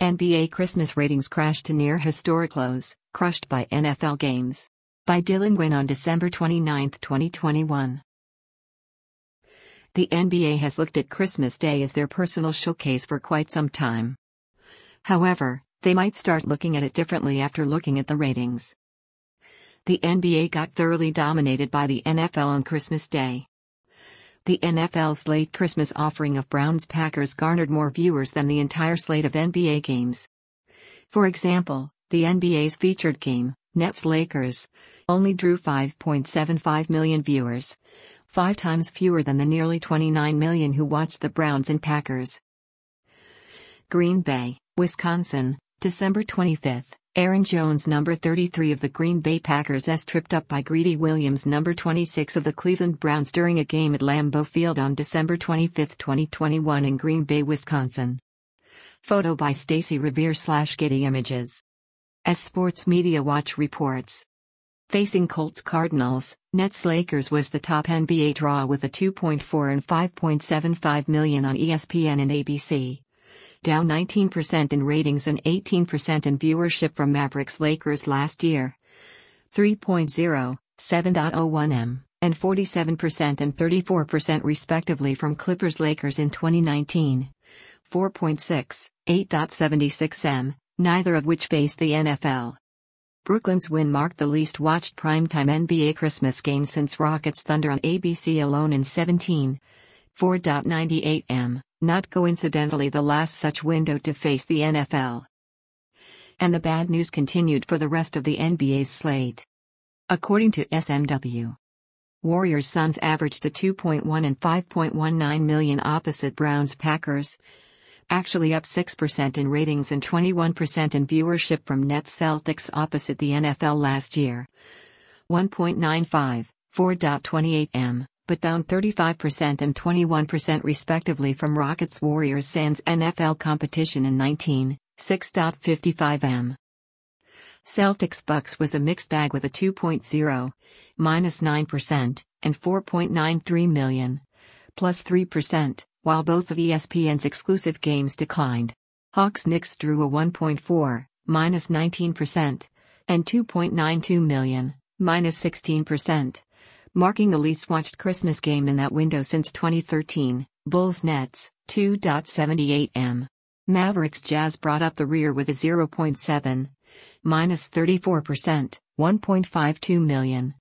NBA Christmas ratings crashed to near historic lows, crushed by NFL games. By Dylan Nguyen on December 29, 2021. The NBA has looked at Christmas Day as their personal showcase for quite some time. However, they might start looking at it differently after looking at the ratings. The NBA got thoroughly dominated by the NFL on Christmas Day. The NFL's late Christmas offering of Browns-Packers garnered more viewers than the entire slate of NBA games. For example, the NBA's featured game, Nets-Lakers, only drew 5.75 million viewers, 5 times fewer than the nearly 29 million who watched the Browns and Packers. Green Bay, Wisconsin, December 25. Aaron Jones, number 33 of the Green Bay Packers, is tripped up by Greedy Williams, number 26 of the Cleveland Browns, during a game at Lambeau Field on December 25, 2021 in Green Bay, Wisconsin. Photo by Stacey Revere/Getty Images. As Sports Media Watch reports. Facing Colts Cardinals, Nets Lakers was the top NBA draw with a 2.4 and 5.75 million on ESPN and ABC. Down 19% in ratings and 18% in viewership from Mavericks Lakers last year. 3.0, 7.01 m, and 47% and 34% respectively from Clippers Lakers in 2019. 4.6, 8.76 m, neither of which faced the NFL. Brooklyn's win marked the least watched primetime NBA Christmas game since Rockets Thunder on ABC alone in 17. 4.98 m, not coincidentally the last such window to face the NFL. And the bad news continued for the rest of the NBA's slate. According to SMW, Warriors Suns averaged a 2.1 and 5.19 million opposite Browns Packers, actually up 6% in ratings and 21% in viewership from Nets Celtics opposite the NFL last year. 1.95, 4.28 m, but down 35% and 21% respectively from Rockets Warriors sans NFL competition in 19, 6.55 m. Celtics Bucks was a mixed bag with a 2.0, -9%, and 4.93 million, +3%, while both of ESPN's exclusive games declined. Hawks Knicks drew a 1.4, -19%, and 2.92 million, -16%. Marking the least watched Christmas game in that window since 2013, Bulls Nets, 2.78 m. Mavericks Jazz brought up the rear with a 0.7, -34%, 1.52 million,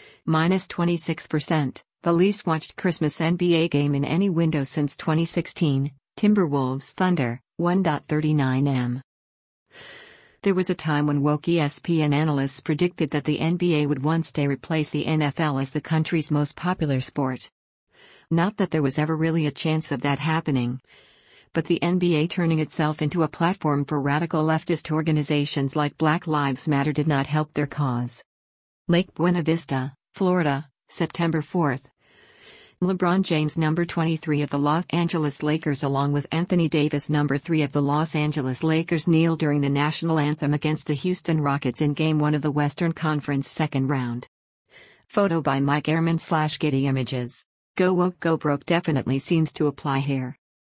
-26%, the least watched Christmas NBA game in any window since 2016, Timberwolves Thunder, 1.39 m. There was a time when woke ESPN analysts predicted that the NBA would one day replace the NFL as the country's most popular sport. Not that there was ever really a chance of that happening. But the NBA turning itself into a platform for radical leftist organizations like Black Lives Matter did not help their cause. Lake Buena Vista, Florida, September 4. LeBron James, number 23 of the Los Angeles Lakers, along with Anthony Davis, number 3 of the Los Angeles Lakers, kneeled during the national anthem against the Houston Rockets in Game 1 of the Western Conference second round. Photo by Mike Ehrman/Getty Images. Go woke, go broke definitely seems to apply here.